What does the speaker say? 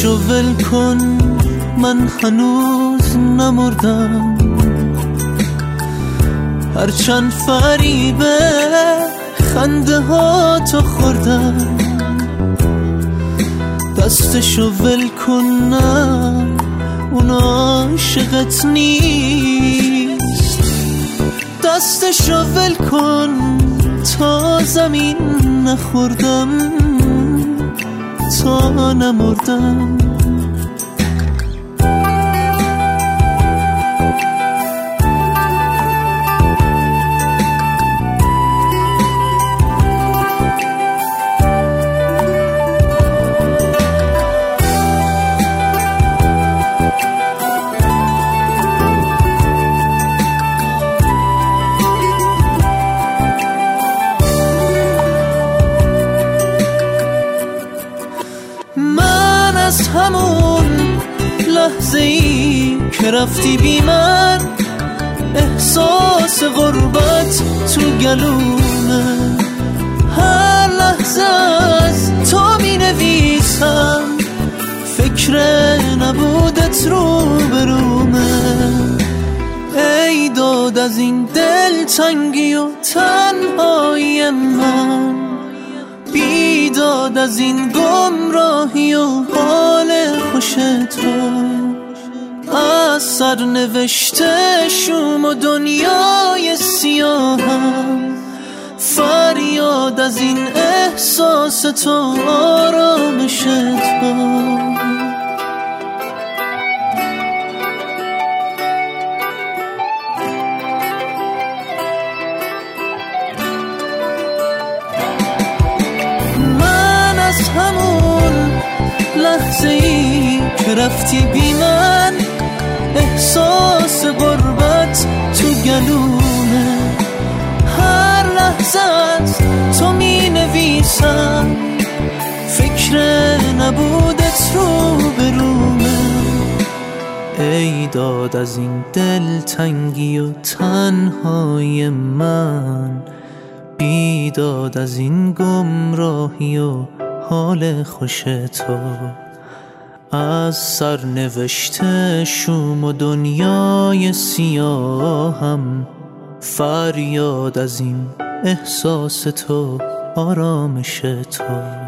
دستشو ول کن، من هنوز نمردم. هرچند فریبه خنده ها تو خوردم. دستشو ول کن، نه اون عاشقت نیست. دستشو ول کن تا زمین نخوردم، تا نمردم. از همون لحظه‌ای که رفتی بی من، احساس غربت تو گلومه. هر لحظه از تو می نویسم، فکر نبودت رو برومه. ای داد از این دل تنگی و تنهایی من، بیداد از این گمراهی و حال خوش تو. از سر نوشته شوم و دنیای سیاهم، فریاد از این احساس تو، آرامش تو. همون لحظه‌ای که رفتی بی من، احساس غربت تو گلومه. هر لحظه از تو می نویسم، فکر نبودت رو برومه. ای داد از این دل تنگی و تنهایی من، بیداد از این گمراهی و حال خوش تو. از سر نوشته شوم و دنیای سیاهم، فریاد از این احساس تو، آرامش تو.